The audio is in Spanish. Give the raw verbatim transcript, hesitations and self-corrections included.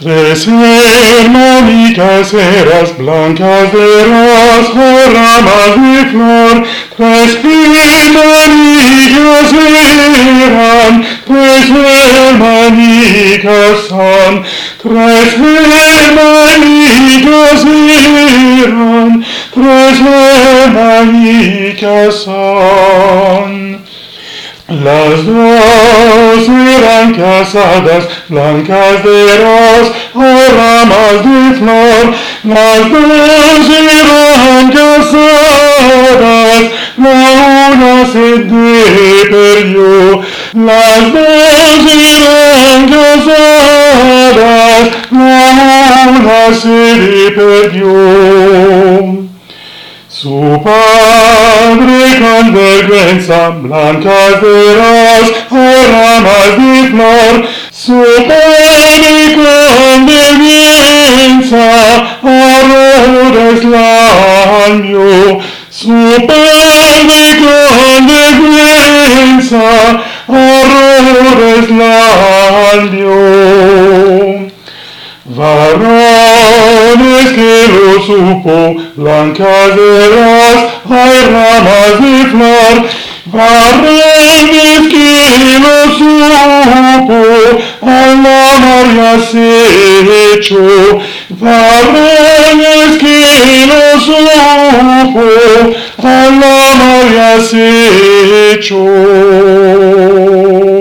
Tres hermanitas eras blancas de raza, ramas de flor. Tres hermanitas eran, tres hermanitas son. Tres hermanitas eran, tres hermanitas son. Las dos eran casadas, blancas de raza, ramas de flor. Las dos eran casadas, la una se perdió. Las dos eran casadas, la una se perdió. Su padre con vergüenza, blancas de raza, ramas de flor. Su padre con vergüenza, arroras lambió. Su padre con vergüenza, arroras lambió. Varones que lo supo, blancas de raza, hay ramas de flor. Varones que lo supo, a la María se echó. Varones que lo supo, a la María se echó.